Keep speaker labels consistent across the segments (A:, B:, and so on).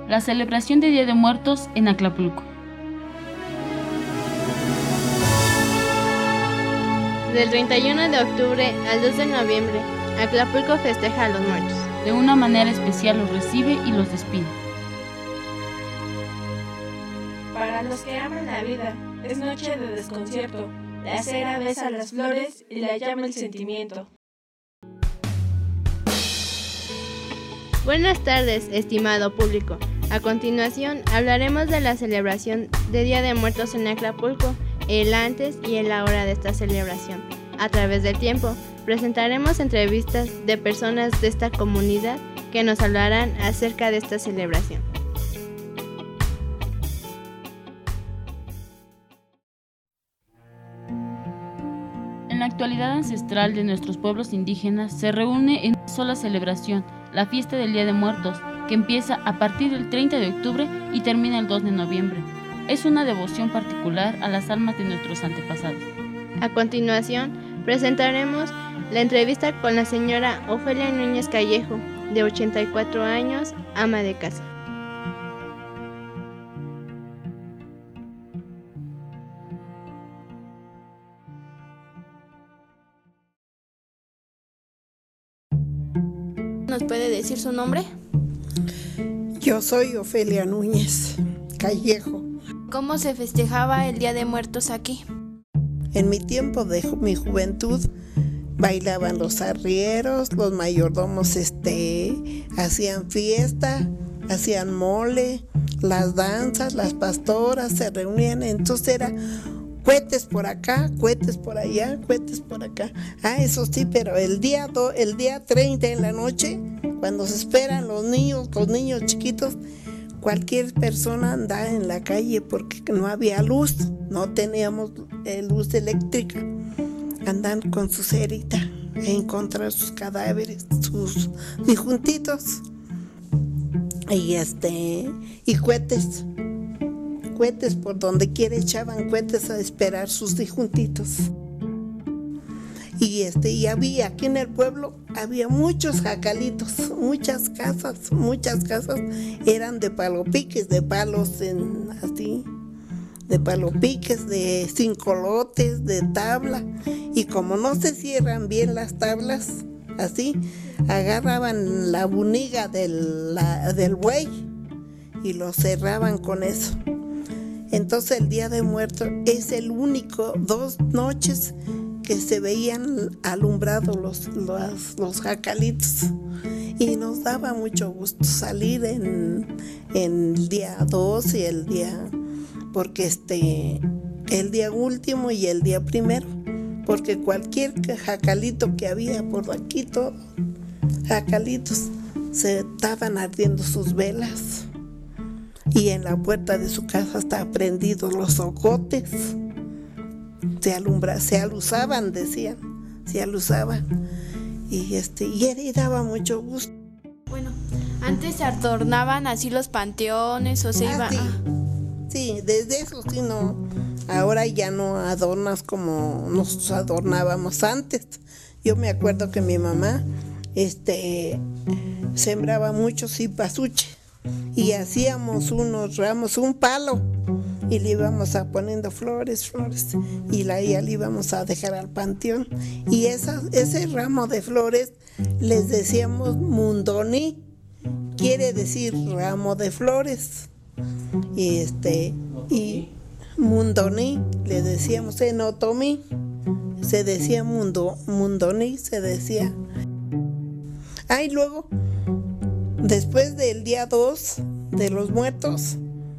A: La celebración de Día de Muertos en Acapulco.
B: Del 31 de octubre al 2 de noviembre, Acapulco festeja a los muertos.
A: De una manera especial los recibe y los despide.
C: Para los que aman la vida, es noche de desconcierto. La cera besa las flores y la llama el sentimiento.
B: Buenas tardes, estimado público. A continuación, hablaremos de la celebración de Día de Muertos en Acapulco, el antes y el ahora de esta celebración. A través del tiempo, presentaremos entrevistas de personas de esta comunidad que nos hablarán acerca de esta celebración.
A: En la actualidad ancestral de nuestros pueblos indígenas se reúne en una sola celebración, la fiesta del Día de Muertos, que empieza a partir del 30 de octubre y termina el 2 de noviembre. Es una devoción particular a las almas de nuestros antepasados.
B: A continuación, presentaremos la entrevista con la señora Ofelia Núñez Callejo, de 84 años, ama de casa. ¿Nos puede decir su nombre?
D: Yo soy Ofelia Núñez Callejo.
B: ¿Cómo se festejaba el Día de Muertos aquí?
D: En mi tiempo de mi juventud bailaban los arrieros, los mayordomos hacían fiesta, hacían mole, las danzas, las pastoras se reunían, entonces era cohetes por acá, cohetes por allá, cohetes por acá. Eso sí, pero el día 30 en la noche, cuando se esperan los niños chiquitos, cualquier persona andaba en la calle porque no había luz, no teníamos luz eléctrica. Andan con su cerita a encontrar sus cadáveres, sus difuntitos. Y cohetes por donde quiera echaban cohetes a esperar sus difuntitos. Y había aquí en el pueblo había muchos jacalitos, muchas casas eran de palopiques, de palos de palopiques, de cincolotes, de tabla, y como no se cierran bien las tablas, así agarraban la buniga del buey y lo cerraban con eso. Entonces el Día de Muertos es el único 2 noches que se veían alumbrados los jacalitos, y nos daba mucho gusto salir en el día 2 y el día, porque el día último y el día primero, porque cualquier jacalito que había por aquí, todos jacalitos, se estaban ardiendo sus velas, y en la puerta de su casa estaban prendidos los ocotes. Se alusaban, decían, y daba mucho gusto.
B: Bueno, antes se adornaban así los panteones o se iba.
D: Sí, desde eso sí, no, ahora ya no adornas como nos adornábamos antes. Yo me acuerdo que mi mamá sembraba mucho cipasuche y hacíamos unos ramos, un palo, y le íbamos a poniendo flores, y ya le íbamos a dejar al panteón, y ese ramo de flores les decíamos mundoní, quiere decir ramo de flores, y mundoní le decíamos en otomí, se decía mundoní, se decía. Y luego, después del día 2 de los muertos,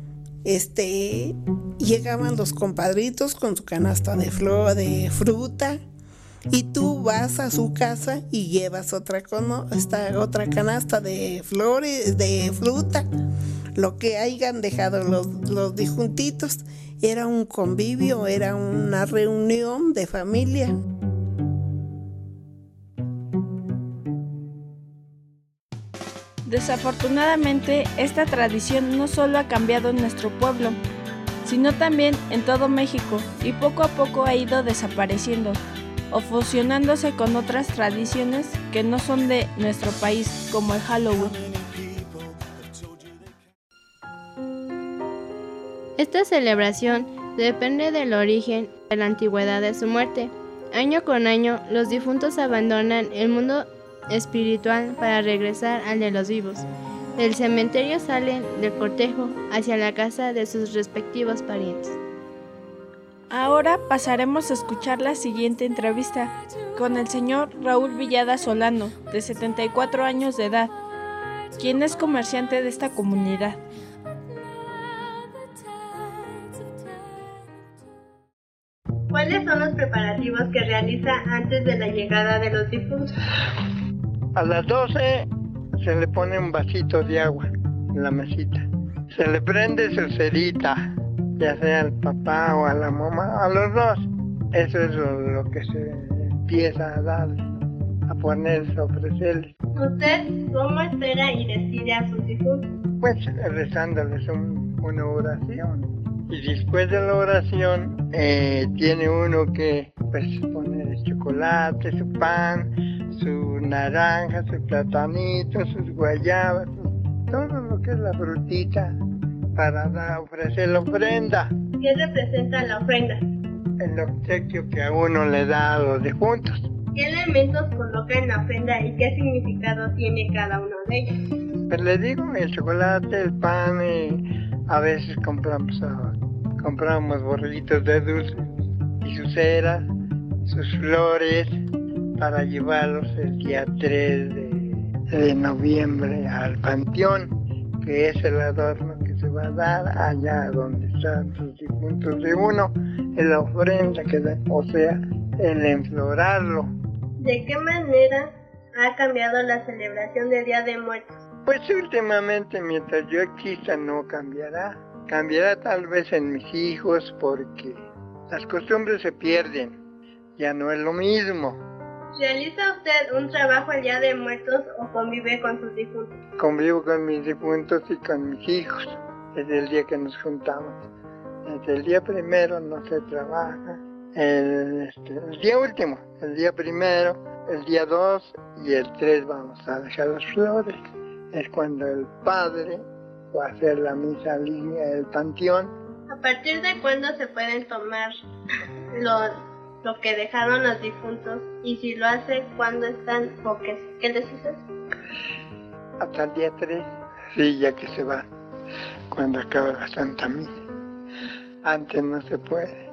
D: llegaban los compadritos con su canasta de fruta, y tú vas a su casa y llevas otra canasta de flores, de fruta, lo que hayan dejado los difuntitos. Era un convivio, era una reunión de familia.
C: Desafortunadamente, esta tradición no solo ha cambiado en nuestro pueblo, sino también en todo México, y poco a poco ha ido desapareciendo o fusionándose con otras tradiciones que no son de nuestro país, como el Halloween.
B: Esta celebración depende del origen y de la antigüedad de su muerte. Año con año, los difuntos abandonan el mundo espiritual para regresar al de los vivos. Del cementerio salen del cortejo hacia la casa de sus respectivos parientes.
C: Ahora pasaremos a escuchar la siguiente entrevista con el señor Raúl Villada Solano, de 74 años de edad, quien es comerciante de esta comunidad.
B: ¿Cuáles son los preparativos que realiza antes de la llegada de los difuntos?
E: A las 12 se le pone un vasito de agua en la mesita. Se le prende su cerita, ya sea al papá o a la mamá, a los dos. Eso es lo que se empieza a dar, a ponerse, a ofrecerles.
B: ¿Usted cómo espera y despide a sus difuntos?
E: Pues rezándoles una oración. Y después de la oración tiene uno que pues, poner el chocolate, su pan, su naranja, su platanito, sus guayabas, todo lo que es la frutita para ofrecer la ofrenda.
B: ¿Qué representa la ofrenda?
E: El obsequio que a uno le da a los difuntos.
B: ¿Qué elementos coloca en la ofrenda y qué significado tiene cada uno de ellos?
E: Pues le digo, el chocolate, el pan, a veces compramos borreguitos de dulce y sus ceras, sus flores, para llevarlos el día 3 de noviembre al panteón, que es el adorno que se va a dar allá donde están los difuntos de uno, en la ofrenda que da, o sea, el enflorarlo.
B: ¿De qué manera ha cambiado la celebración del Día de Muertos?
E: Pues últimamente, mientras yo exista, no cambiará. Cambiará tal vez en mis hijos porque las costumbres se pierden, ya no es lo mismo.
B: ¿Realiza usted un trabajo el Día de Muertos o convive con sus difuntos?
E: Convivo con mis difuntos y con mis hijos desde el día que nos juntamos. Desde el día primero no se trabaja, el día último, el día primero, el día 2 y el 3 vamos a dejar las flores. Es cuando el padre va a hacer la misa en línea del panteón.
B: ¿A partir de cuándo se pueden tomar lo que dejaron los difuntos? Y si lo hace, ¿cuándo están o qué les sucede?
E: Hasta el día 3, sí, ya que se va, cuando acaba la Santa Misa. Antes no se puede.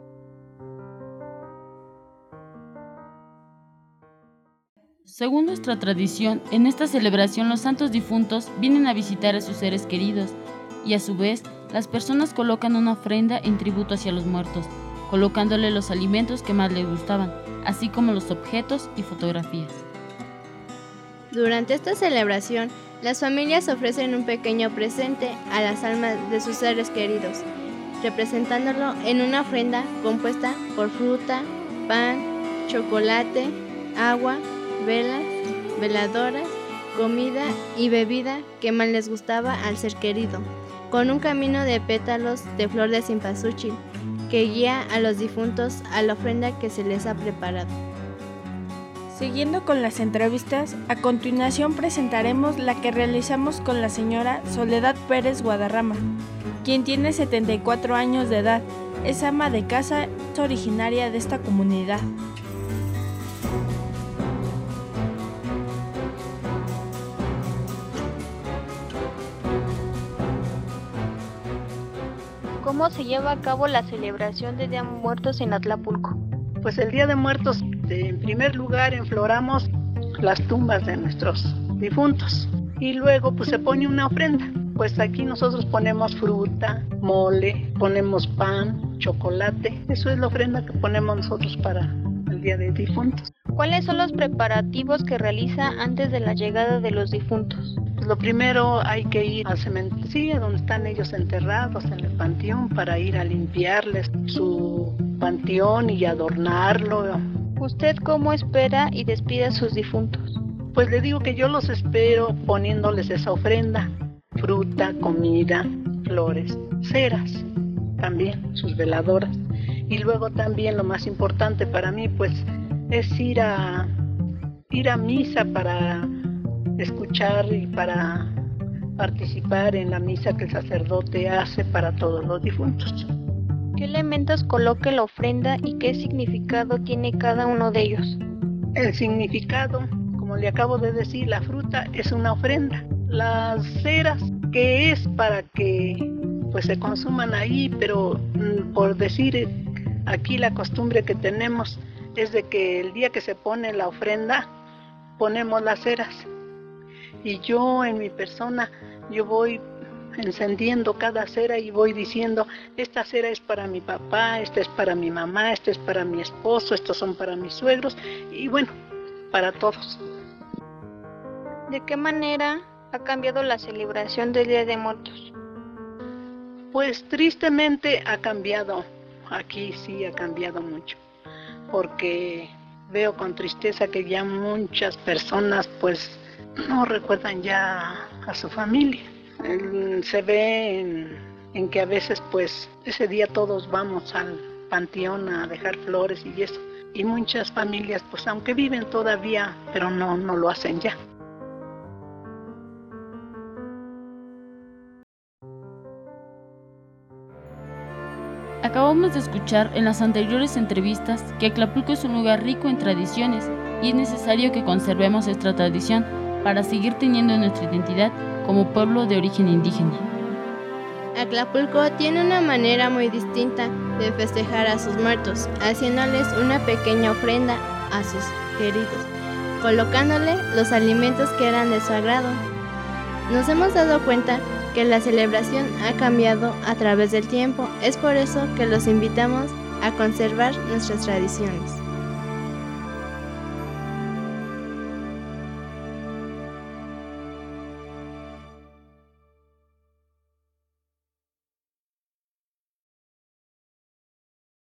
A: Según nuestra tradición, en esta celebración los santos difuntos vienen a visitar a sus seres queridos y a su vez las personas colocan una ofrenda en tributo hacia los muertos, colocándole los alimentos que más les gustaban, así como los objetos y fotografías.
B: Durante esta celebración, las familias ofrecen un pequeño presente a las almas de sus seres queridos, representándolo en una ofrenda compuesta por fruta, pan, chocolate, agua, velas, veladoras, comida y bebida que más les gustaba al ser querido, con un camino de pétalos de flor de cempasúchil que guía a los difuntos a la ofrenda que se les ha preparado.
C: Siguiendo con las entrevistas, a continuación presentaremos la que realizamos con la señora Soledad Pérez Guadarrama, quien tiene 74 años de edad, es ama de casa, es originaria de esta comunidad.
F: ¿Cómo se lleva a cabo la celebración de Día de Muertos en Atlapulco?
G: Pues el Día de Muertos, en primer lugar, enfloramos las tumbas de nuestros difuntos y luego pues se pone una ofrenda. Pues aquí nosotros ponemos fruta, mole, ponemos pan, chocolate. Eso es la ofrenda que ponemos nosotros para el Día de Difuntos.
F: ¿Cuáles son los preparativos que realiza antes de la llegada de los difuntos?
G: Pues lo primero hay que ir al cementerio donde están ellos enterrados en el panteón para ir a limpiarles su panteón y adornarlo.
F: ¿Usted cómo espera y despide a sus difuntos?
G: Pues le digo que yo los espero poniéndoles esa ofrenda, fruta, comida, flores, ceras, también sus veladoras. Y luego también lo más importante para mí pues es ir a misa para escuchar y para participar en la misa que el sacerdote hace para todos los difuntos.
F: ¿Qué elementos coloca la ofrenda y qué significado tiene cada uno de ellos?
G: El significado, como le acabo de decir, la fruta es una ofrenda. Las ceras, que es para que pues se consuman ahí, pero por decir, aquí la costumbre que tenemos es de que el día que se pone la ofrenda, ponemos las ceras. Y yo en mi persona, yo voy encendiendo cada cera y voy diciendo, esta cera es para mi papá, esta es para mi mamá, esta es para mi esposo, estos son para mis suegros, y bueno, para todos.
F: ¿De qué manera ha cambiado la celebración del Día de Muertos?
G: Pues tristemente ha cambiado, aquí sí ha cambiado mucho, porque veo con tristeza que ya muchas personas pues no recuerdan ya a su familia. Se ve en que a veces pues ese día todos vamos al panteón a dejar flores y eso, y muchas familias pues aunque viven todavía, pero no lo hacen ya.
A: Acabamos de escuchar en las anteriores entrevistas que Acapulco es un lugar rico en tradiciones y es necesario que conservemos esta tradición para seguir teniendo nuestra identidad como pueblo de origen indígena.
B: Acapulco tiene una manera muy distinta de festejar a sus muertos, haciéndoles una pequeña ofrenda a sus queridos, colocándole los alimentos que eran de su agrado. Nos hemos dado cuenta que la celebración ha cambiado a través del tiempo, es por eso que los invitamos a conservar nuestras tradiciones.